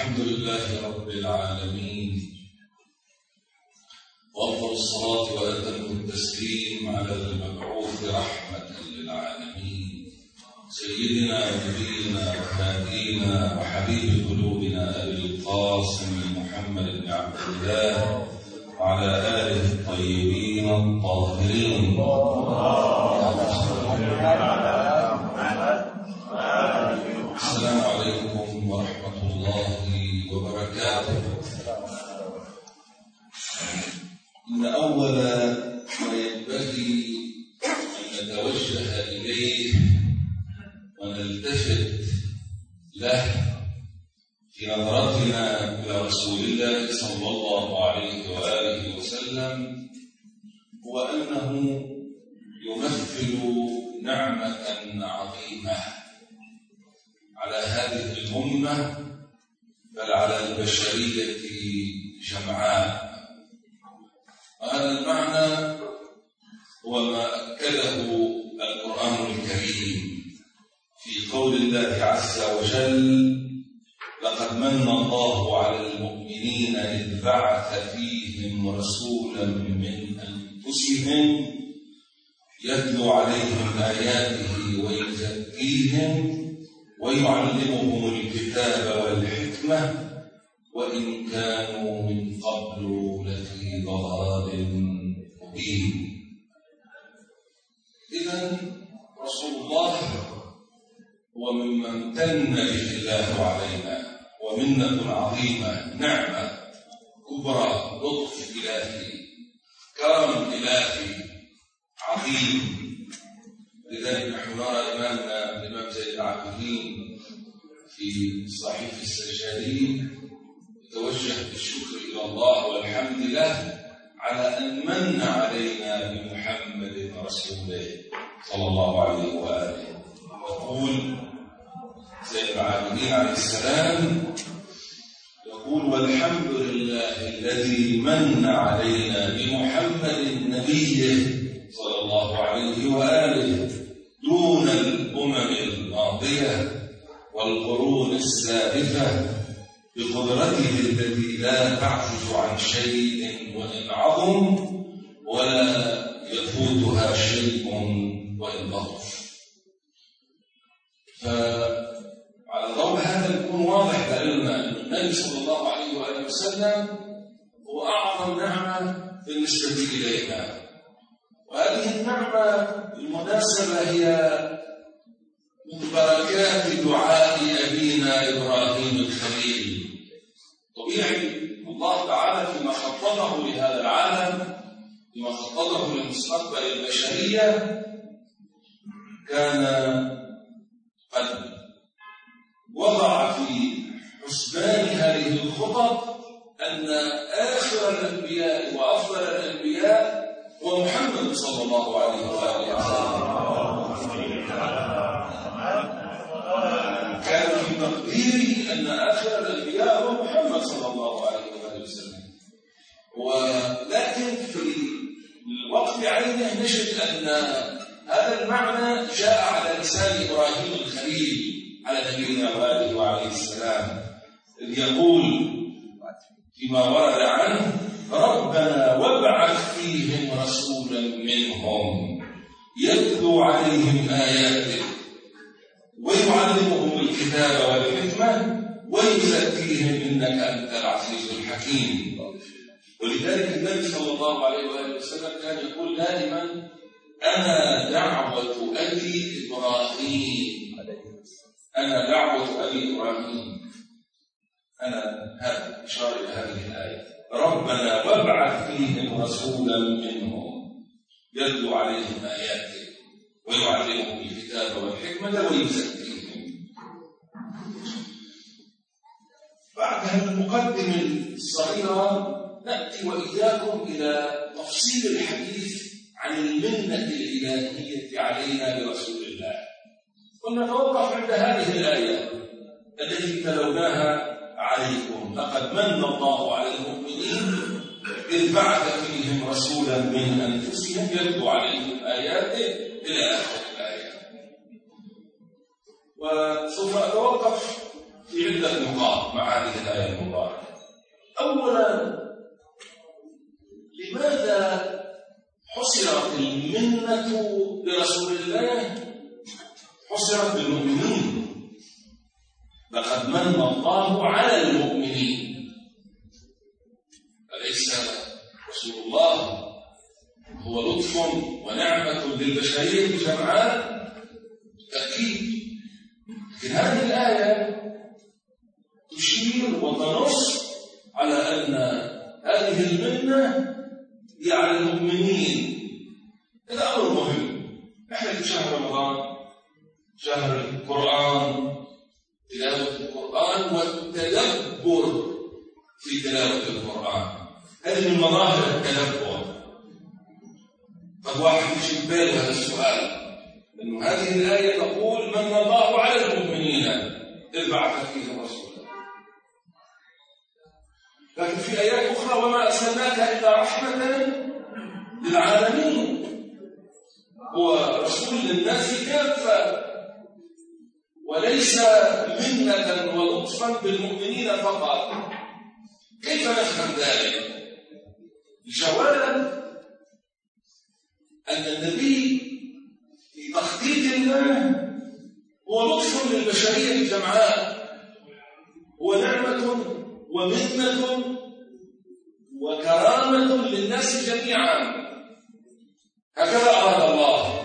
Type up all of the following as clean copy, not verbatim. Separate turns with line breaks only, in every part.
الحمد لله رب العالمين، وأفضل الصلاة وأتم التسليم على المبعوث رحمة للعالمين سيدنا ونبينا وهادينا وحبيب قلوبنا أبي القاسم محمد بن عبد الله وعلى آله الطيبين الطاهرين. السلام عليكم ورحمة الله وبركاته. إن أول ما ينبغي أن نتوجه إليه ونلتفت له في نظرتنا إلى رسول الله صلى الله عليه وآله وسلم هو أنه يمثل نعمة عظيمة على هذه الأمة بل على البشرية جمعاء. وهذا المعنى هو ما أكده القرآن الكريم في قول الله عز وجل: لقد من الله على المؤمنين إذ بعث فيهم رسولا من أنفسهم يتلو عليهم آياته ويزكيهم ويعلمهم الكتاب والحكمة وإن كانوا من قبل لفي ضلال مبين. إذن رسول الله هو ممن امتن به الله علينا، ومنة عظيمة، نعمة كبرى، لطف إلهي، كرم إلهي عظيم. لذلك نحن نرى إمامنا الإمام زين العابدين في صحيح السجادين يتوجه بالشكر إلى الله والحمد له على أن من علينا بمحمد رسوله صلى الله عليه وآله. يقول زين العابدين عليه السلام يقول: والحمد لله الذي من علينا بمحمد نبيه صلى الله عليه وآله دون الأمم الماضية والقرون السالفة بقدرته التي لا تعجز عن شيء وإن عظم ولا يفوتها شيء وإن ضعف. فعلى ضوء هذا يكون واضح لنا أن النبي صلى الله عليه وآله وسلم هو أعظم نعمة بالنسبة إلينا. وهذه النعمة بالمناسبة هي من بركات دعاء أبينا إبراهيم الخليل. طبيعي الله تعالى فيما خططه لهذا العالم، فيما خططه للمستقبل البشرية، كان قد وضع في حسبان هذه الخطط أن آخر الأنبياء وأفضل الأنبياء هو محمد صلى الله عليه وآله وسلم. كان في تقديره أن آخر الأنبياء هو محمد صلى الله عليه وآله وسلم. ولكن في الوقت عينه نجد أن هذا المعنى جاء على لسان إبراهيم الخليل على نبينا وآله وعليه السلام، إذ يقول فيما ورد عنه: ربنا وابعث فيهم رسولا منهم يتلو عليهم آياتك ويعلمهم الكتاب والحكمة ويزكيهم إنك أنت العزيز الحكيم. ولذلك النبي صلى الله عليه وآله وسلم كان يقول دائما: أنا دعوة أبي إبراهيم، أنا دعوة أبي إبراهيم. أنا هذا إشارة إلى هذه الآية: ربنا وابعث فيهم رسولا منهم يتلو عليهم آياتك ويعلمهم الكتاب والحكمة ويزكيهم. بعد هذه المقدمة الصغيرة نأتي وإياكم إلى تفصيل الحديث عن المنة الإلهية علينا برسول الله. ونتوقف عند هذه الآية التي تلوناها عليكم: لقد من الله على المؤمنين إذ بعث فيهم رسولا من أنفسهم يتلو عليهم آياته إلى آخر الآية. وسوف أتوقف في عدة نقاط مع هذه الآية المباركة. أولا، لماذا حصرت المنة برسول الله؟ حصرت بالمؤمنين. لقد من الله على المؤمنين. أليس رسول الله هو لطف ونعمة للبشرية جمعاء؟ أكيد. لكن هذه الآية تشير وتنص على أن هذه المنة هي على المؤمنين. هذا أمر مهم. نحن في شهر رمضان، شهر القرآن، تلاوة القرآن والتدبر في تلاوة القرآن. هذه من مظاهر التدبر. فالواحد يجي باله هذا السؤال، أن هذه الآية تقول من الله على المؤمنين إذ بعث فيهم رسولا. لكن في آيات أخرى وما أرسلناك إلا رحمة للعالمين. هو رسول للناس كافة، وليس منة ولطفا بالمؤمنين فقط. كيف نفهم ذلك؟ الجواب أن النبي في تخطيط الله هو لطف للبشرية جمعاء، ونعمة ومنة وكرامة للناس جميعا. هكذا أراد الله،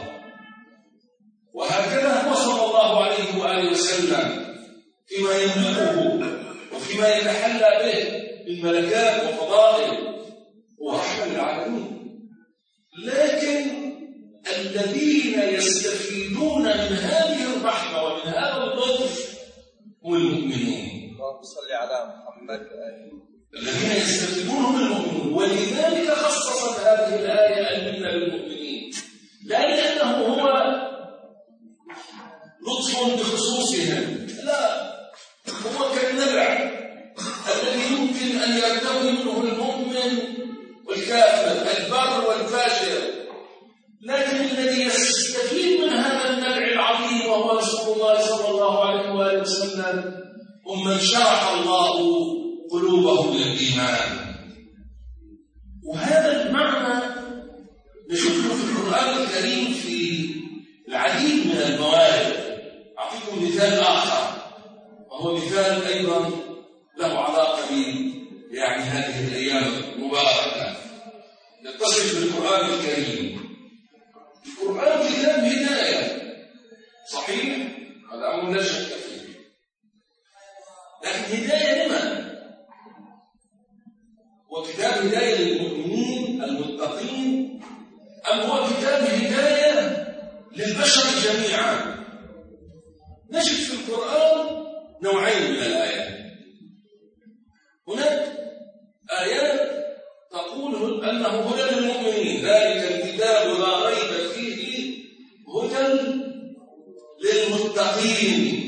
وهكذا هو صلى الله عليه وآله وسلم فيما يملكه وفيما يتحلى به من ملكات وفضائل ورحمة للعالمين. لكن الذين يستفيدون من هذه الرحمة ومن هذا اللطف هم المؤمنين.
اللهم صل على محمد.
الذين يستفيدون هم المؤمنون، ولذلك خصصت هذه الآية المنة للمؤمنين، لا لأنه هو لطف بخصوصهم، لا، هو كالنبع الذي يمكن أن يرتوي منه المؤمن والكافر، البر والفاجر. لكن الذي يستفيد من هذا النبع العظيم وهو رسول الله صلى الله عليه وآله وسلم هم من شرح الله قلوبهم للإيمان. وهذا المعنى نشوفه في القرآن الكريم في العديد من الموارد. أعطيكم مثال آخر، وهو مثال أيضا له علاقة يعني هذه الأيام المباركة، يتصل بالقرآن الكريم. القرآن كتاب هداية، صحيح؟ هذا أمر لا شك فيه. لكن هداية لمن؟ هو كتاب هداية للمؤمنين المتقين، أم هو كتاب هداية للبشر جميعا؟ نجد في القرآن نوعين من الآيات. هناك آيات تقول أنه هدى للمؤمنين، ذلك الكتاب لا ريب فيه هدى للمتقين.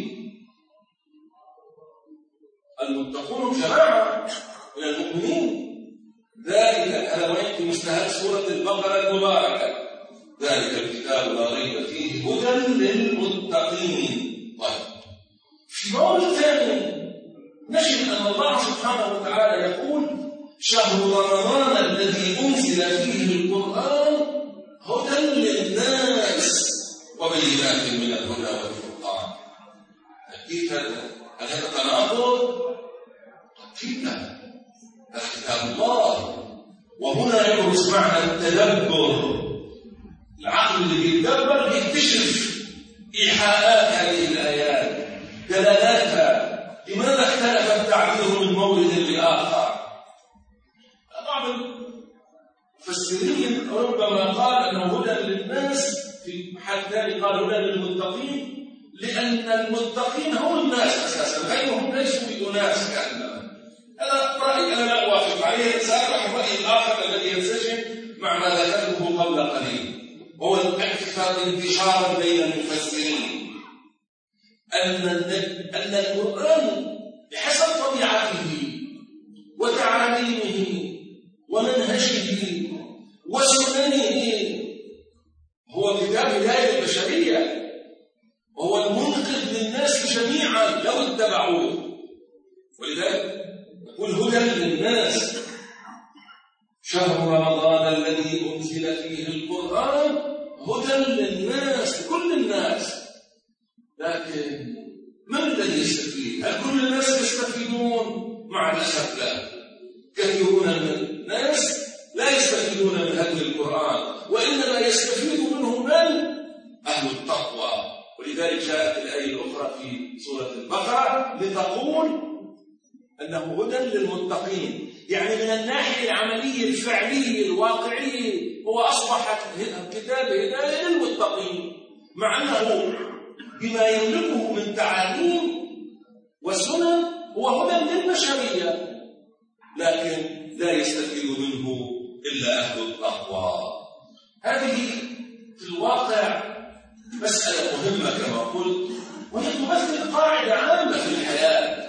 المتقون جماعة من المؤمنين. ذلك هذا وين في مستهل سورة البقرة المباركة، ذلك الكتاب لا ريب فيه هدى للمتقين. طيب، في مورد ثاني نجد أن الله سبحانه وتعالى يقول شهر رمضان الذي أنزل فيه القرآن هدى للناس وبينات من الهدى والفرقان. أكيد هذا تناقض؟ أكيد لا، هذا كتاب الله. وهنا يبرز معنى التدبر. العقل اللي بيتدبر بيكتشف إيحاءات هذه الآيات، دلالاتها، لماذا اختلف التعبير من مورد لآخر. بعض المفسرين ربما قال أنه هدى للناس، في محل ثاني قال هدى للمتقين، لأن المتقين هم الناس أساسا، غيرهم ليسوا بأناس كأنهم. هذا رأي أنا لا أوافق عليه، سأرح الرأي الآخر الذي ينسجم مع ما ذكرته قبل قليل، هو الاتفاق انتشارا بين المفسرين أن القرآن بحسب طبيعته وتعاليمه ومنهجه وسننه هو كتاب هداية البشرية، وهو المنقذ للناس جميعا لو اتبعوه. كده يقول هدى للناس، شهر رمضان الذي أنزل فيه القرآن هدى للناس، كل الناس. لكن من الذي يستفيد؟ هل كل الناس يستفيدون؟ مع الأسف لا، كثيرون من الناس لا يستفيدون من هدي القرآن، وإنما يستفيد منه من؟ أهل التقوى. ولذلك جاءت الآية الأخرى في سورة البقرة لتقول أنه هدى للمتقين، يعني من الناحية العملية الفعلية الواقعية هو أصبح كتاب هداية للمتقين، مع أنه بما يملكه من تعاليم وسنن هو هدى للبشرية، لكن لا يستفيد منه إلا أهل التقوى. هذه في الواقع مسألة مهمة كما قلت، وهي تمثل قاعدة عامة في الحياة.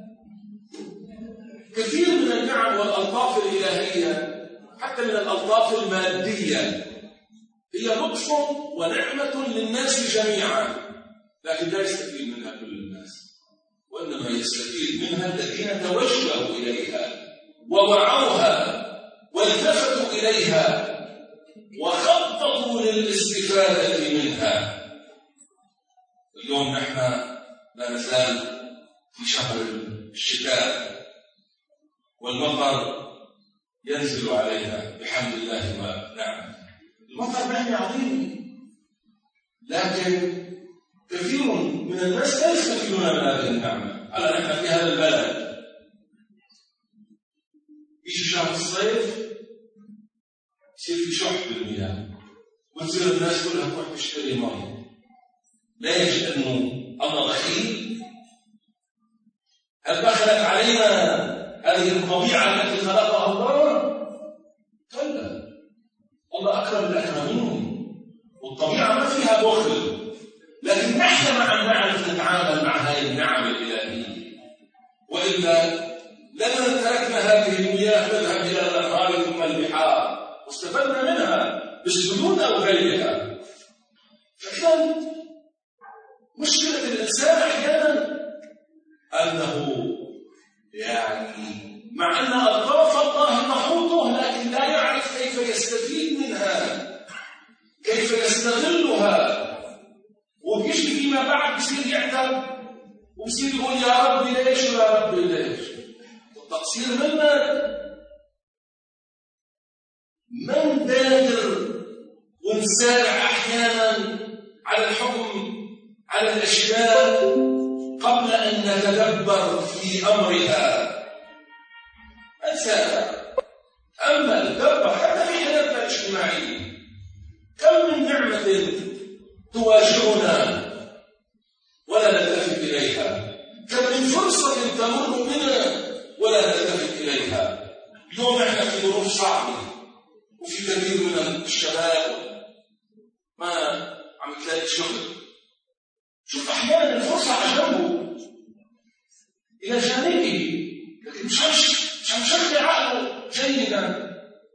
كثير من النعم والألطاف الإلهية حتى من الألطاف المادية هي لطف ونعمة للناس جميعا، لكن لا يستفيد منها كل الناس، وإنما يستفيد منها الذين توجهوا إليها ووعوها والتفتوا إليها وخططوا للاستفادة منها. اليوم نحن لا نزال في شهر الشتاء والمطر ينزل علينا بحمد الله ونعمه. المطر نعمة عظيمة، لكن كثير من الناس لا يستفيدون من هذه النعمة. هلا نحن في هذا البلد يجي شهر الصيف يصير في شح بالمياه، وتصير الناس كلها تروح تشتري مي. ليش؟ لأنه الله بخيل؟ هل دخلت علينا هذه الطبيعة التي خلقها الله؟ كلا، الله أكرم الأكرمين، والطبيعة ما فيها بخل، لكن نحن نعرف نتعامل مع هذه النعم الإلهية، وإلا لما تركنا هذه المياه نذهب إلى الأنهار ثم البحار واستفدنا منها بالسدود أو غيرها. فكان مشكلة الإنسان أحيانا أنه مع أن أطراف الله تحوطه لكن لا يعرف كيف يستفيد منها، كيف يستغلها، وبيجي فيما بعد بصير يعتب وبصير يقول يا ربي ليش ويا ربي ليش. التقصير منا. من بادر ونسارع أحيانا على الحكم على الأشياء قبل أن نتدبر في أمرها. نسارع، أما الدبر حتى في حياتنا الاجتماعية. كم من نعمة تواجهنا ولا نلتفت إليها، كم من فرصة تمر بنا ولا نلتفت إليها. اليوم نحن في ظروف صعبة، وفي كثير من الشباب ما عم تلاقي شغل. شوف أحيانا الفرصة على جنبه إلى جانبه، لكن مش عم يشغل عقله جيدا.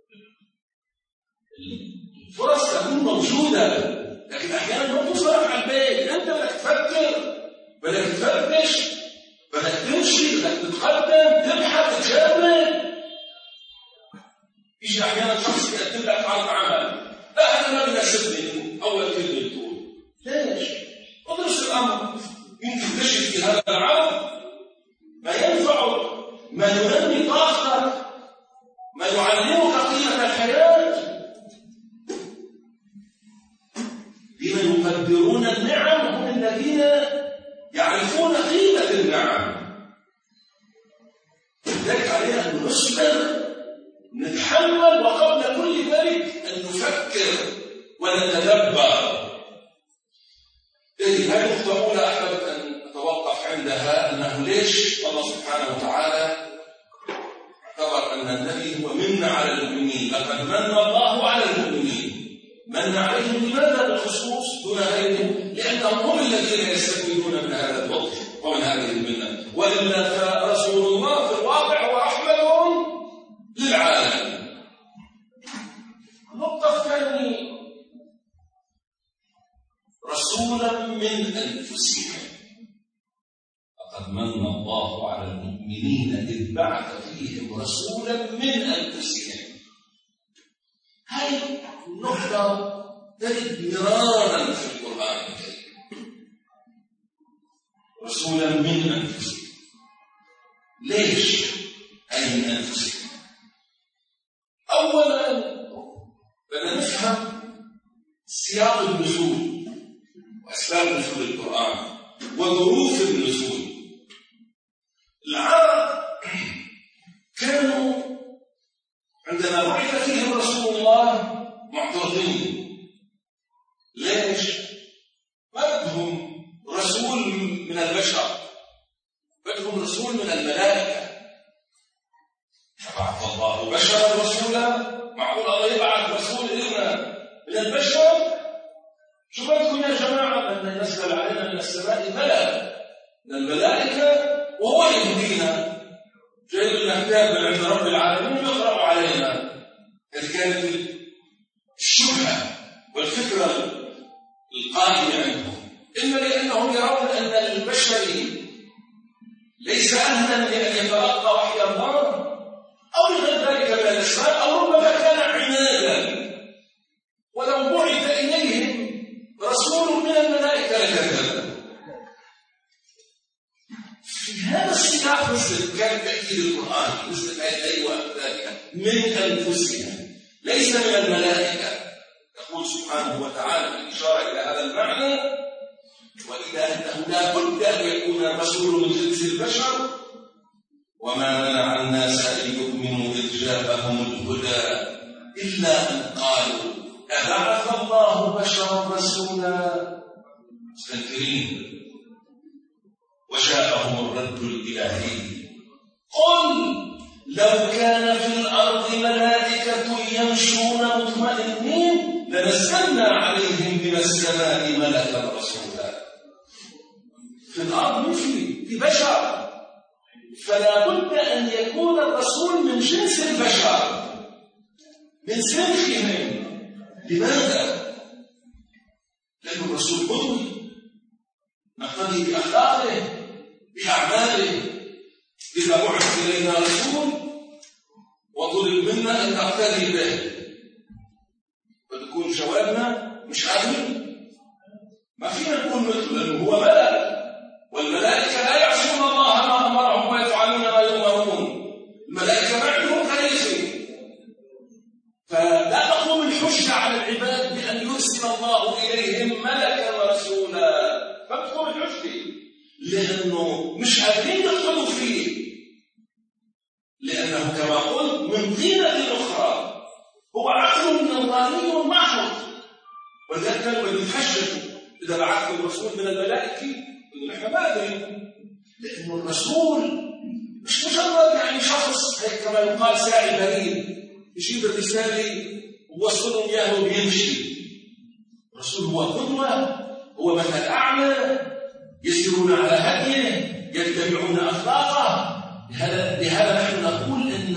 الفرص تكون موجودة، لكن أحيانا ما توصلك على البيت. أنت بدك تفكر، بدك تفتش، بدك تمشي، بدك تتقدم، تبحث، تجرب. يجي أحيانا شخص يقدم لك عرض عمل، لا هذا ما بيناسبني، أول كلمة تقول ليش؟ ادرس الأمر، يمكن تجد في هذا العرض ما ينفعك، ما ينمي طاقتك، ما يعلمك قيمة الحياة. الذين يقدرون النعم هم الذين يعرفون قيمة النعم. لذلك علينا أن نصبر، نتحمل، وقبل كل ذلك أن نفكر ونتدبر. هذه النقطة الأولى أحببت أن أتوقف عندها، أنه ليش الله سبحانه وتعالى اعتبر أن النبي هو منة على المؤمنين. لقد من الله على المؤمنين، من عليهم لماذا بالخصوص دون غيرهم؟ لأنهم هم الذين يستفيدون من هذا اللطف ومن هذه المنة، وإلا فرسول الله في الواقع هو رحمة للعالم. النقطة الثانية، رسولا من أنفسهم. لقد من الله على المؤمنين إذ بعث فيهم رسولا من أنفسهم. هاي النقطة ترد مرارا في القرآن الكريم. رسولا من أنفسهم. ليش أي من أنفسهم؟ أولا بدنا نفهم سياق النزول وأسباب نزول القرآن وظروف النزول. العرب كانوا عندما بعث فيهم رسول الله معترضين. ليش؟ ما بدهم رسول من البشر، بدهم رسول من الملائكة. فبعث الله بشرا رسولا، معقول الله يبعث رسول إلنا من البشر؟ شو بدكم يا جماعة؟ بدنا ينزل علينا من السماء ملك من الملائكة وهو يهدينا، جايب لنا كتاب من عند رب العالمين يقرأ علينا. هذه كانت الشبهة والفكرة القائمة عندهم، إما لأنهم يرون أن البشري ليس أهلا لأن يتلقى وحي الله، أو لغير ذلك من الأسباب، أو ربما كان عنادا، ولو بعث إليهم رسول من الملائكة لكذبوا. في هذا السياق مثل كان تأكيد القرآن مثل أيوة ذلك من أنفسهم ليس من الملائكة. يقول سبحانه وتعالى بالإشارة إلى هذا المعنى: وإذا أنه لا بد أن يكون الرسول من جنس البشر وما منع الناس أن يؤمنوا إذ جاءهم الهدى إلا أن قالوا أبعث الله بشرا رسولا. مستنكرين. وجاءهم الرد الإلهي: قل لو كان في الأرض ملائكة يمشون مطمئنين لنزلنا عليهم من السماء ملكا رسولا. في الأرض في بشر، فلا بد أن يكون الرسول من جنس البشر من سنخهم. لماذا؟ لأن الرسول قدوة نقتدي بأخلاقه بأعماله. إذا بعث إلينا رسول وطلب منا أن نقتدي به، فتكون جوابنا مش عادل، ما فينا نكون مثله، لأنه هو ملك، والملائكة لا يعصون الله ما أمرهم ويفعلون ما يؤمرون. الملائكة ما عندهم خليفة، فلا تقوم الحجة على العباد بأن يرسل الله إليهم ملكا رسولا. ما تقوم الحجة لأنه مش قادرين يدخلوا فيه، لأنه كما قلت من طينة أخرى، هو عقل من الله محض. ولذلك كانوا يتحججوا إذا بعثوا الرسول من الملائكة يقولوا نحن ما أدري، لأنه الرسول مش مجرد يعني شخص هيك كما يقال ساعي بريد يجيب الرسالة ووصلهم إياه وبيمشي. الرسول هو قدوة، هو مثل أعلى، يسيرون على هديه، يتبعون أخلاقه. لهذا نحن نقول إن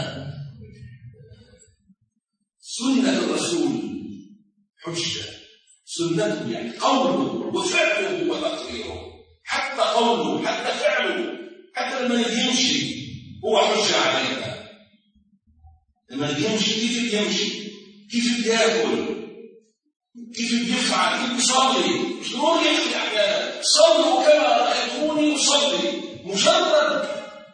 سنة الرسول حجة. سنته يعني قوله وفعله وتقريره، حتى قوله حتى فعله، حتى لما يمشي هو حجة علينا. لما يمشي كيف يمشي، كيف ياكل، كيف يفعل، كيف يصلي. مش ضروري يحكي أحيانا صلوا كما رأيتوني أصلي، مجرد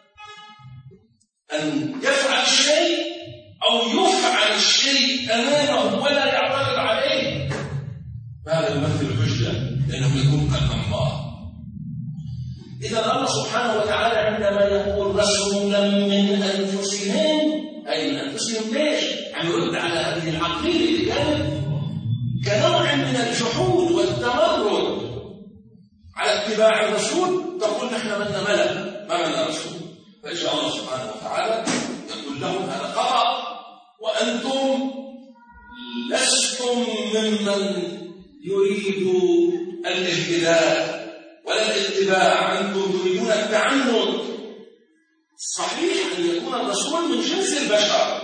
أن يفعل الشيء أو يفعل الشيء أمامه ولا يعترض عليه، هذا يمثل حجة، لأنه يكون قد الله. إذا الله سبحانه وتعالى عندما يقول رسولا من أنفسهم، أي من أنفسهم ليش؟ يعني يرد على هذه العقيدة اللي كانت كنوع من الجحود والتمرد على اتباع الرسول. تقول نحن منا ملك ما منا رسول. فإن الله سبحانه وتعالى يقول لهم هذا خطأ، وأنتم لستم ممن يريد الاهتداء ولا الاتباع، أنتم تريدون التعنت. صحيح أن يكون الرسول من جنس البشر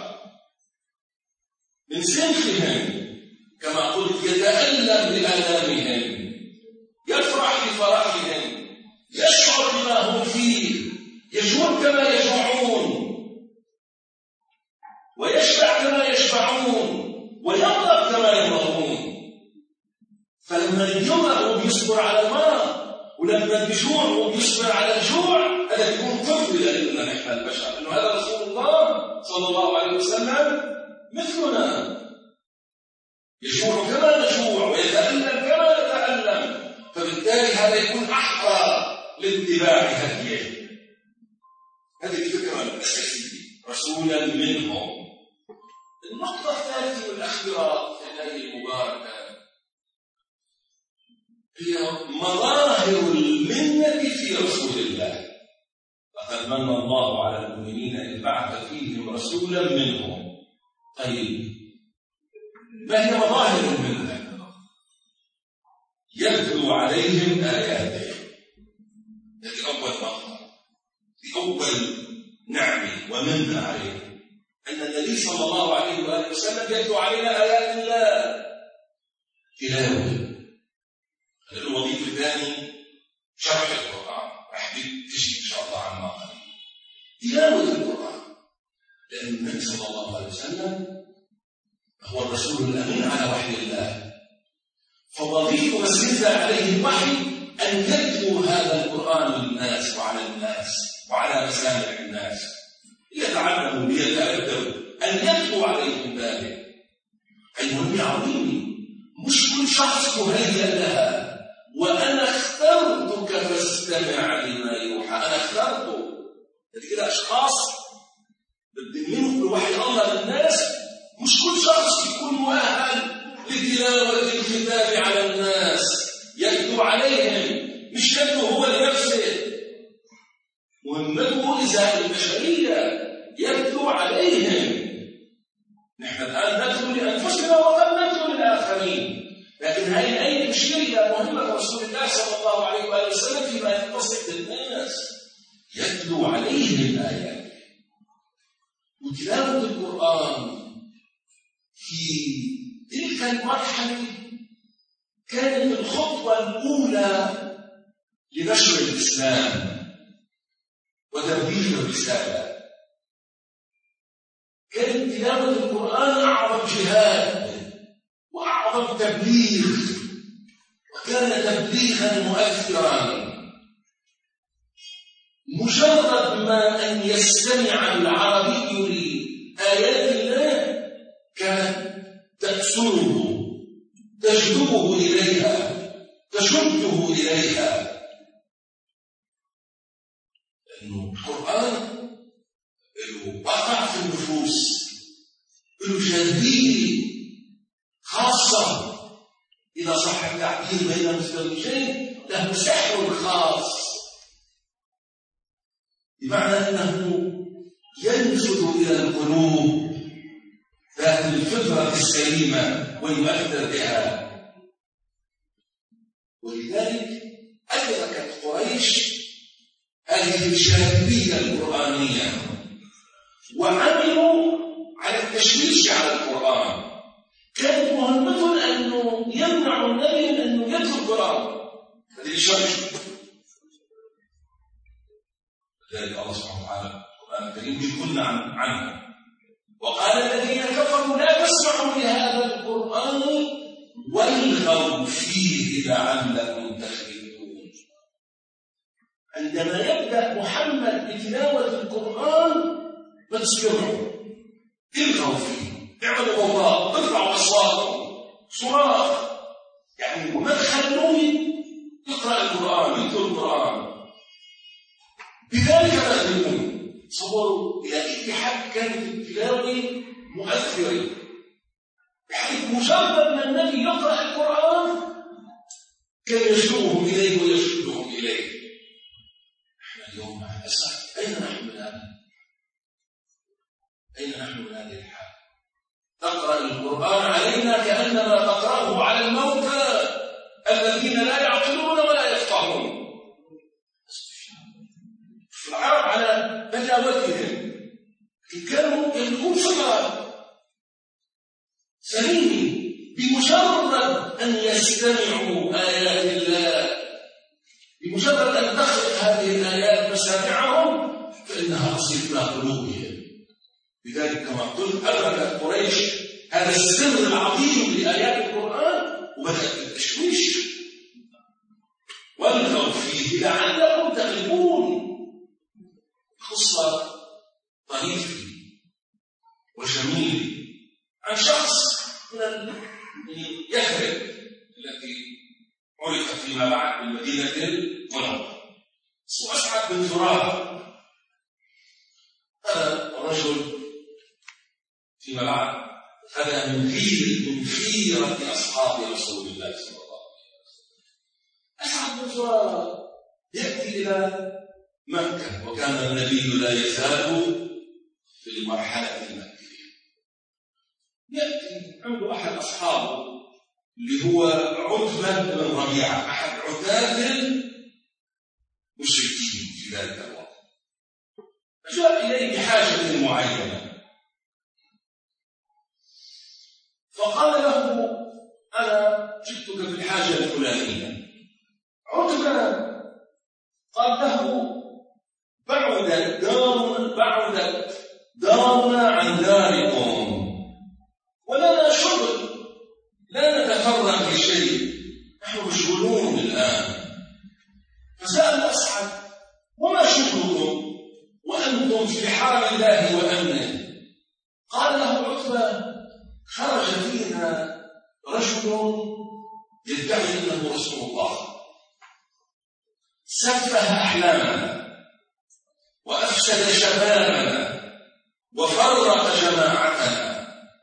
من سنخهم، كما قلت يتألم بآلامهم، يفرح بفرحهم، يشعر بما هم فيه، يجود كما يجود ويشبع كما يشبعون ويمرض كما يمرضون. فلما يمرض وبيصبر على المرض، ولما بيجوع وبيصبر على الجوع، هذا يكون فضل لنا نحن البشر، انه هذا رسول الله صلى الله عليه وسلم مثلنا، يجوع كما نجوع ويتألم كما نتألم، فبالتالي هذا يكون أحرى لاتباع هديه. هذه الفكرة الأساسية، رسولا منهم. النقطة الثالثة والأخيرة في هذه المباركة هي مظاهر المنة في رسول الله. لقد من الله على المؤمنين إذ بعث فيهم رسولا منهم. طيب، ما هي مظاهر المنة؟ يتلو عليهم آياته. هذه أول مظهر، دي أول نعمة ومنة عليهم، أن النبي صلى الله عليه وآله وسلم يتلو علينا آيات الله. تلاوة. الوظيفة الثانية شرح القرآن، راح تجي إن شاء الله عن ما قريب. تلاوة القرآن، لأن النبي صلى الله عليه وسلم هو الرسول الأمين على وحي الله، فوظيفة مسجد عليه الوحي أن يتلو هذا القرآن للناس وعلى مسامع الناس، ليتعلموا ليتأدبوا، أن يتلو عليهم ذلك. أيها عظيم، مش كل شخص مهيأ لها. وأنا اخترتك فاستمع لما يوحى. أنا اخترته. هذه كده أشخاص بدهم ينقلوا وحي الله للناس. مش كل شخص يكون مؤهل لتلاوة الكتاب على الناس، يتلو عليهم، مش يتلو هو لنفسه. مهمته إزاء البشرية، يتلو عليهم. نحن الآن نتلو لأنفسنا وقد نتلو للآخرين، لكن هذه أي مشكلة مهمة رسول الله صلى الله عليه وآله وسلم فيما يتصل بالناس، يتلو عليهم الآيات. وتلاوة القرآن في تلك المرحلة كانت الخطوة الأولى لنشر الإسلام وتبليغ الرسالة. كانت تلاوة القرآن أعظم جهاد وأعظم تبليغ، وكان تبليغا مؤثرا. مجرد ما أن يستمع العربي لآيات الله كانت تأسره، تجذبه إليها، تشده إليها. لأنه القرآن له وقع في النفوس، له جاذبية خاصة، إذا صح التعبير بين مزدوجين، له سحر خاص، بمعنى أنه ينزل إلى القلوب ذات الفطرة السليمة ويؤثر بها. ولذلك أدركت قريش هذه الجاذبية القرآنية وعملوا على التشويش على القرآن. كانت مهمتهم أنه يمنعوا النبي من أنه يتلو القرآن، هذه الشوش. لذلك الله سبحانه وتعالى القرآن الكريم يقولنا عنه: وقال الذين كفروا لا تسمعوا لهذا القرآن والغوا فيه لعلكم تخلدون. عندما يبدأ محمد بتلاوة القرآن ما تسمعوا، الغوا فيه، اعملوا غوغاء، ارفعوا أصواتكم، صراخ، يعني ما تخلوه يقرأ القرآن، يتلو القرآن. بذلك تخدمون. تصوروا إلى أي حد كانت التلاوة مؤثرة، بحيث مجرد ما النبي يقرأ القرآن كان يجذبهم إليه ويشدهم إليه. نحن اليوم مع الأسف أين نحن من هذا؟ أين نحن من هذه الحال؟ تقرأ القرآن علينا كأنما تقرأه على الموتى الذين لا يعقلون ولا يفقهون. العرب على بلاوتهم كانوا يملكون فطرة سليمة، بمجرد أن يستمعوا آيات الله، بمجرد أن تخلق هذه الآيات مسامعهم فإنها تصل إلى قلوبهم لذلك كما قلت أدركت قريش هذا السر العظيم لآيات القرآن وبدأت بالتشويش والغوا فيه لعلكم تغلبون. قصة طريفة وجميلة عن شخص من يثرب التي عرفت فيما بعد بالمدينة المنورة، اسمه أسعد بن زرارة. هذا الرجل فيما بعد هذا من خيرة أصحاب رسول الله صلى الله عليه وسلم. أسعد بن زرارة يأتي إلى مكة وكان النبي لا يزال في المرحلة المكية. يأتي عنده أحد أصحابه اللي هو عتبة بن ربيعة، أحد عتاة المشركين في ذلك الوقت. فجاء إليه بحاجة معينة فقال له أنا جئتك بالحاجة الفلانية. عتبة قال له بعدت دارنا عن داركم ولنا شغل لا نتفرغ لشيء، نحن مشغولون الآن. فسأل أسعد وما شغلكم وأنتم في حال الله وأمنه؟ قال له عتبة خرج فينا رجل يدعي أنه رسول الله، سفه أحلامنا وأفسد شبابنا وفرق جماعتنا.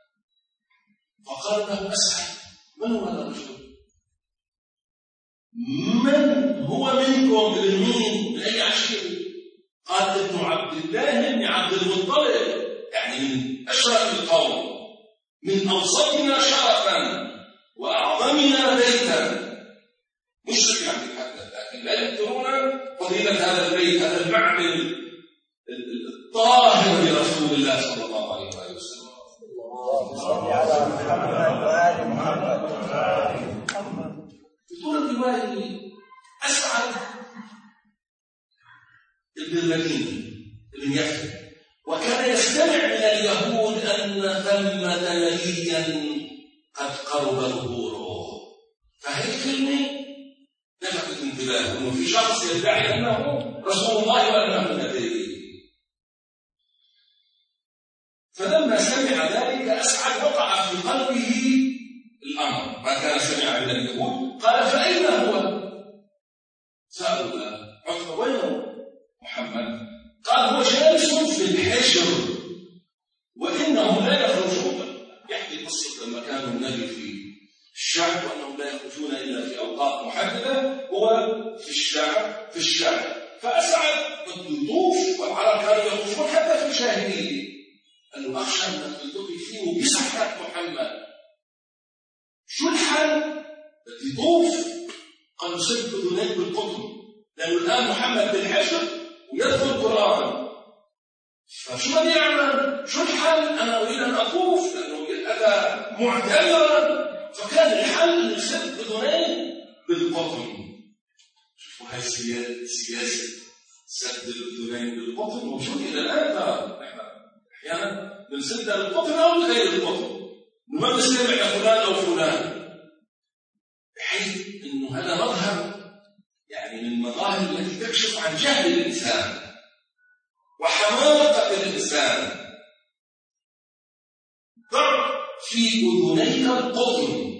فقال له أسعد من هو هذا الرجل؟ من هو منكم؟ ابن مين؟ من أي عشيرة؟ قال ابن عبد الله بن عبد المطلب، يعني من أشرف القوم، من أوسطنا شرفا وأعظمنا بيتا. مشرك يعني يتحدث لكن لا يذكرون فضيلة هذا البيت، هذا المعبد الطاهر لرسول الله صلى الله عليه وسلم. في طول الرواية أسعد ابن المدينة ابن يثرب وكان يستمع من اليهود أن ثمة نبيا قد قرب ظهوره. فهذه كلمة لفتت انتباهه أنه في شخص يدعي أنه رسول الله وأنه نبي. فلما سمع ذلك أسعد وقع في قلبه الأمر ما كان سمع من اليهود. قال فأين هو؟ سأل عتبة وين محمد؟ قال هو جالس في الحجر وإنهم لا يخرجون. يحكي قصة لما كانوا النبي في الشعب وأنهم لا يخرجون إلا في أوقات محددة، هو في الشعب فأسعد بده يطوف والعرب كانوا يطوفون حتى في الجاهلية. قال له أخشى أن تلتقي فيه وبصحة محمد. شو الحل؟ بدي يطوف. قال له سد أذنيك بالقطن لأنه الآن محمد بالحجر ويدخل القرآن، فشو بدي أعمل؟ شو الحل؟ أنا أريد أن أطوف لأنه أتى معتذرا. فكان الحل أن يسد أذنيه بالقطن. شوفوا هاي سياسة سد الأذنين بالقطن موجود إلى الآن. أحيانا بنسدها بالقطن أو بغير القطن، ما بنستمع لفلان أو فلان، بحيث أنه هذا مظهر يعني من المظاهر التي تكشف عن جهل الإنسان وحماقة الإنسان. ضع في أذنيك القطن.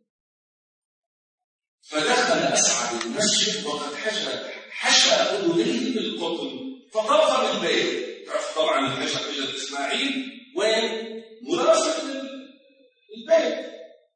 فدخل أسعد المسجد وقد حشى أذنيه بالقطن فطاف بالبيت. تعرف طبعا الحجر حجر إسماعيل وين؟ ملاصق للبيت.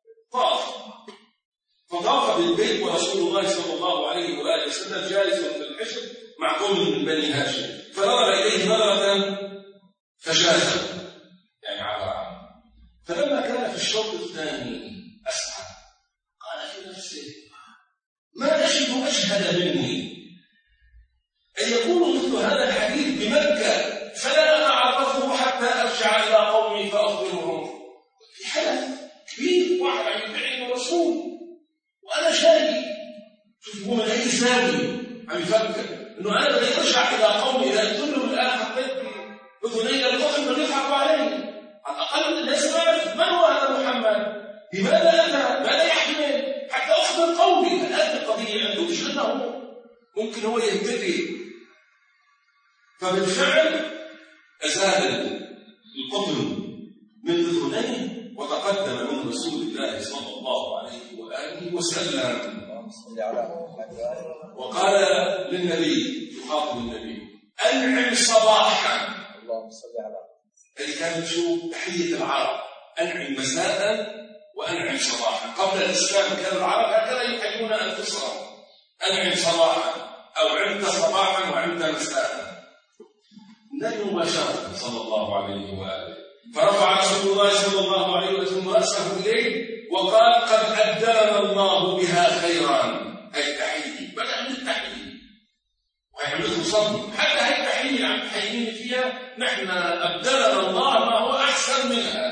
فطاف بالبيت ورسول الله صلى الله عليه وآله وسلم جالس في الحجر مع قوم من بني هاشم، فنظر إليه نظرة فجازه يعني عبر عنه. فلما كان في الشوط الثاني أسعد قال في نفسه ما أجد أجهد مني أن يكون مثل هذا الحديث بمكة فلا أتعرفه حتى أرجع إلى قومي فأخبرهم. في حدث كبير واحد عم يدعي الرسول وأنا شاهد. شوفوا من أي زاوية عم يفكر إنه أنا بدي أرجع إلى قومي إذا قلت لهم الآن حطيت أذني الفضل بل يضحك عليه. على الأقل الناس ما يعرف من هو هذا محمد، لماذا أتى، ماذا يحمل، حتى أخبر قومي. الآن القضية عنده مش أنه ممكن هو يهتدي. فبالفعل أزال القطن من أذنيه وتقدم من رسول الله صلى الله عليه وآله وسلم وقال للنبي، يخاطب النبي: أنعم صباحا.
اللهم صل على.
هذه كانت شو تحية العرب، أنعم مساء وأنعم صباحا. قبل الإسلام كان العرب هكذا يحيون أنفسهم: أنعم صباحا، أو عمت صباحا وعمت مساء. النبي مباشرة صلى الله عليه وآله فرفع رسول الله صلى الله عليه وسلم رأسه إليه وقال: قد أبدلنا الله بها خيرا. هاي التحية بدأ من التحية ويعملوا صدمة. حتى هاي التحية اللي عم تحييني فيها نحن أبدلنا الله ما هو أحسن منها.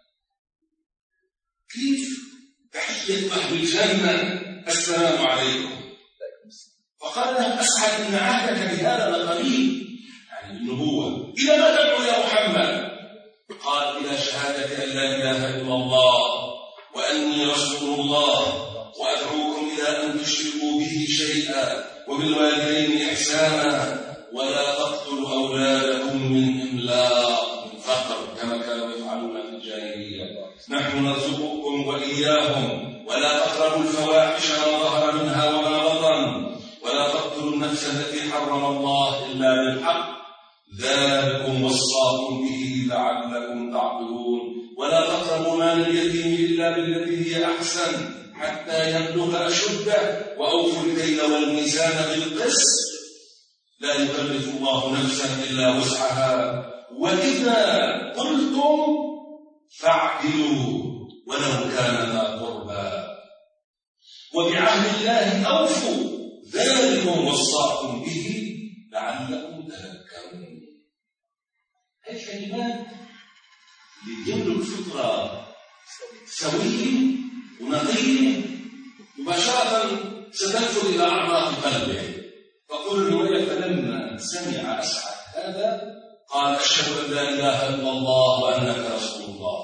كيف تحية أهل الجنة: السلام عليكم. فقال له: أسعد إن عهدك بهذا لقريب، يعني النبوة. إلى ما تدعو يا محمد؟ قال: إلى شهادة أن لا إله إلا الله وأني رسول الله، وأدعوكم إلى أن تشركوا به شيئا، وبالوالدين إحسانا، ولا تقتلوا أولادكم من إملاق، من فقر، كما كانوا يفعلون في الجاهلية. نحن نرزقكم وإياهم، ولا تقربوا الفواحش ما ظهر منها وما بطن، ولا تقتلوا النفس التي حرم الله إلا بالحق، ذلكم وصاكم به لعلكم تعقلون. ولا تقربوا مال اليتيم إلا بالتي هي أحسن حتى يبلغ أشده، وأوفوا الكيل والميزان بالقسط، لا يكلف الله نفسا إلا وسعها، وإذا قلتم فاعدلوا ولو كان ذا قربى، وبعهد الله أوفوا، ذلكم وصاكم به لعلكم تذكرون. هذه الكلمات اللي يملك فطرة سوية ونقية مباشرة ستدخل إلى أعماق قلبه. تقول الرواية: فلما سمع أسعد هذا قال: أشهد أن لا إله إلا الله وأنك رسول الله.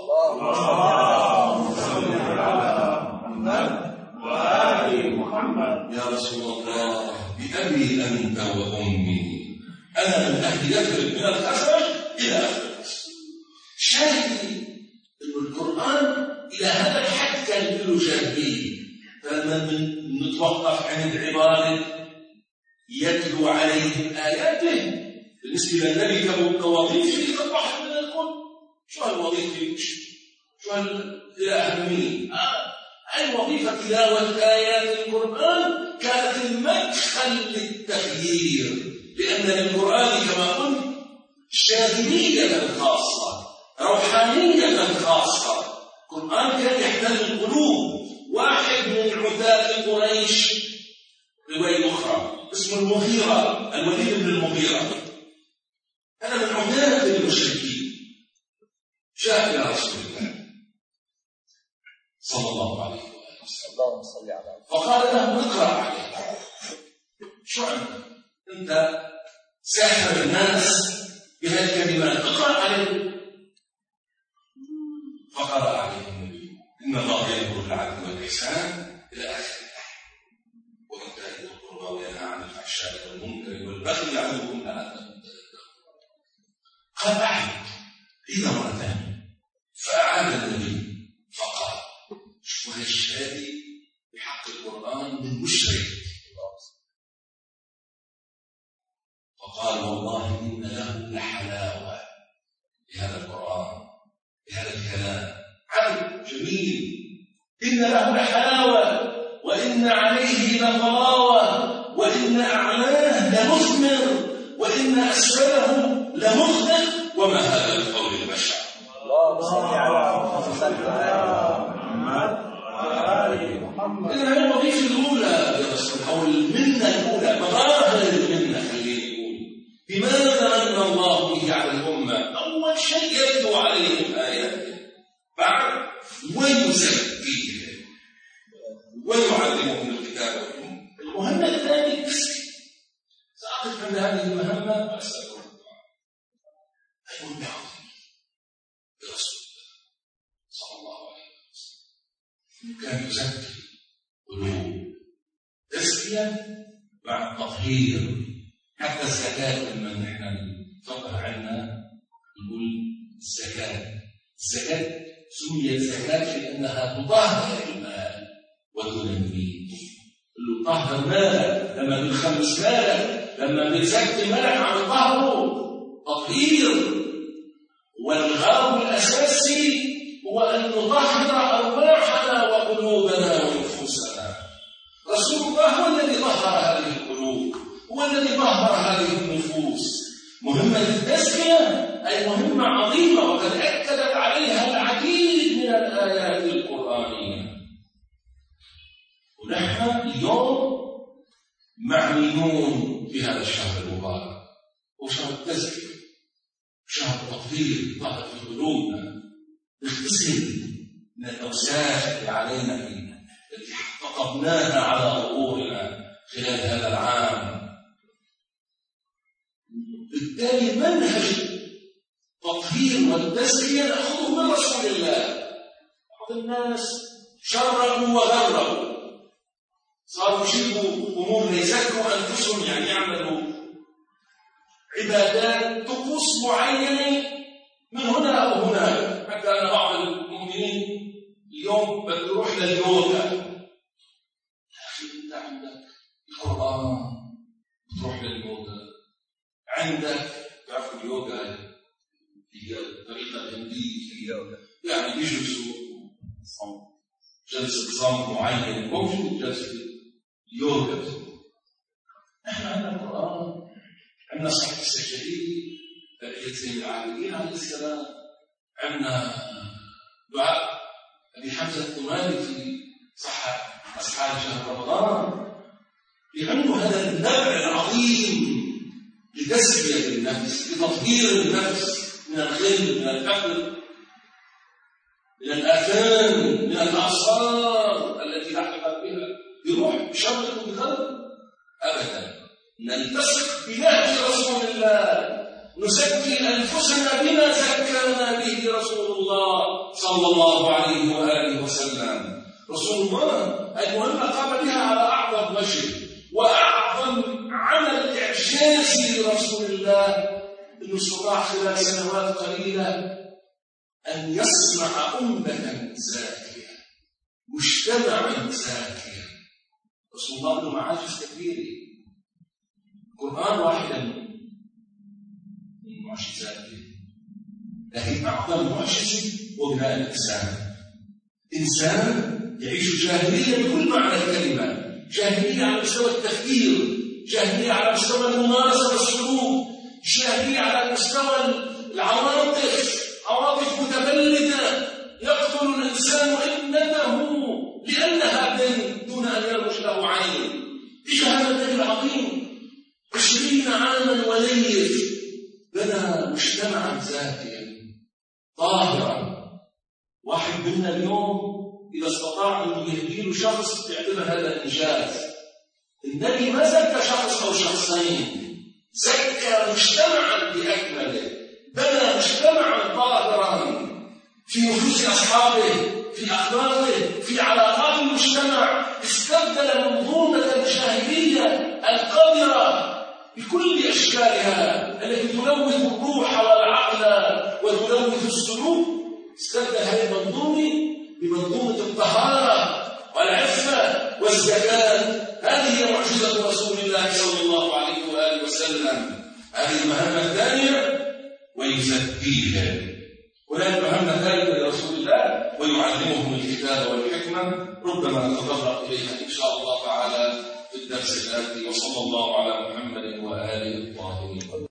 اللهم صل على محمد وآل محمد.
يا رسول الله، بأبي أنت وأمي، أنا من أهل يثرب من الخزرج إلى آخر القصة. شاهد أن القرآن إلى هذا الحد كان له جاهلية. فلما نتوقف عن العبارة يتلو عليهم آياته، بالنسبة للنبي كوظيفة قد واحد من الكل. شو هالوظيفة؟ شو الأهمية؟ أي وظيفة تلاوة آيات القرآن كانت المدخل للتغيير، لأن للقرآن كما قلت شاذلية خاصة، روحانية خاصة. القرآن كان يحتل القلوب. واحد من عتاة قريش، رواية أخرى، اسمه المغيرة، الوليد بن المغيرة، أنا من عتاة المشركين، جاء إلى رسول الله صلى الله عليه وسلم فقال له: اقرأ عليه. شو عندك؟ أنت ساحر الناس بهذه الكلمات، اقرأ عليه. فقرأ عليه النبي: إن الله يأمر بالعدل والإحسان إلى آخر الآية، وإيتاء ذي القربى وينهى عن الفحشاء والمنكر والبغي يعظكم لعلكم تذكرون. قال: أعد. إذا مرة ثانية. فأعاد النبي فقال: شوف هذه الشهادة بحق القرآن من مشرك. فقال: والله إن له لحلاوة بهذا القرآن، بهذا الكلام عذب جميل. إن له لحلاوة، وإن عليه لطلاوة، وإن أعلاه لمثمر، وإن أسفله لمغدق، وما هذا القول البشر.
اللهم صل على
محمد وآل محمد.
إذا هي الوظيفة الأولى يا رسول، أو المنة الأولى، مظاهر المنة. خلينا نقول بماذا من الله به على الأمة؟ أول شيء يتلو عليهم آياته، بعد ويزكيهم ويعلمهم الكتاب والحكمة. المهمة الثانية التزكية. سأقف عند هذه المهمة وأسألكم الدعاء. حب عظيم برسول الله صلى الله عليه وسلم. كان يزكي قلوب تزكية مع التطهير. حتى الزكاة لما نحن نفقه عنا نقول الزكاة سميت زكاة لأنها تطهر المال وتنميه. اللي طهر مالك لما بتخلص مالك، لما بتزكي مالك عم تطهره تطهير. والغرض الأساسي هو أن نطهر أرواحنا وقلوبنا ونفوسنا. رسول الله هو الذي طهر هذه القلوب، هو الذي طهر هذه النفوس. مهمة التزكية أي مهمة عظيمة، وقد أكدت عليها العديد من الآيات القرآنية. ونحن اليوم معنيون بهذا الشهر المبارك، وشهر التزكية، شهر التطهير، طهر في قلوبنا، نغتسل من الأوساخ اللي علينا التي احتقبناها على ظهورنا خلال هذا العام. بالتالي منهج التطهير والتزكية نأخذه من رسول الله. بعض الناس شرقوا وغربوا، صاروا يشيلوا أمور ليزكوا أنفسهم، يعني يعملوا عبادات طقوس معينة من هنا أو هناك. حتى أن بعض المؤمنين اليوم بده يروح لليوغا. يا أخي أنت عندك القرآن بتروح لليوغا، عندك تعرفوا اليوغا هي الطريقة الهندية، يعني بيجلسوا جلسة صمت معين، موجود جلسة اليوغا. نحن عندنا القرآن، عندنا صحيح السجدي بقية زين العابدين عليه السلام، عندنا دعاء أبي حمزة الثمالي في صحة أصحاب شهر رمضان، عنده هذا النبع العظيم لتزكية النفس، لتطهير النفس من الخل، من الفقر، من الآثام، من الأعصار التي لحقت بها. يروح بشرق وبغرب أبدا. نلتصق بنهج رسول الله، نزكي أنفسنا بما زكانا به رسول الله صلى الله عليه وآله وسلم. رسول الله المهمة قام بها على أعظم وجه، وأعظم عمل إعجازي لرسول الله أنه استطاع خلال سنوات قليلة أن يصنع أمة زاكية، مجتمعا زاكيا. رسول الله له معاجز كثيرة، القرآن واحدة من معجزاته، لكن أعظم معجزة هو بناء الإنسان. إنسان يعيش جاهلية بكل معنى الكلمة، جاهلية على مستوى التفكير، جاهلية على مستوى الممارسة والسلوك، جاهلية على مستوى العواطف، عواطف متبلدة. يقتل الإنسان ابنته لأنها بنت دون أن يرمش له عين. إيش هذا النبي العظيم 20 عاما وليف بنى مجتمعا زاكيا طاهرا. واحد منا اليوم إذا استطاع أن يهدي له شخص يعتبر هذا إنجاز. النبي ما زكى شخص أو شخصين، زكى مجتمعا بأكمله، بنى مجتمعا طاهرا في نفوس أصحابه، في أخلاقه، في علاقات المجتمع. استبدل منظومة الجاهلية القذرة بكل أشكالها التي تلوث الروح والعقل وتلوث السلوك، استبدل هذه المنظومة بمنظومة الطهارة والعفة والزكاة. هذه هي معجزة رسول الله صلى الله عليه وآله وسلم. هذه المهمة الثانية، ويزكيهم. وهذه المهمة الثالثة لرسول الله، ويعلمهم الكتاب والحكمة. ربما نتطرق إليها إن شاء الله تعالى في الدرس الآتي. وصلى الله على محمد وآله الطاهرين.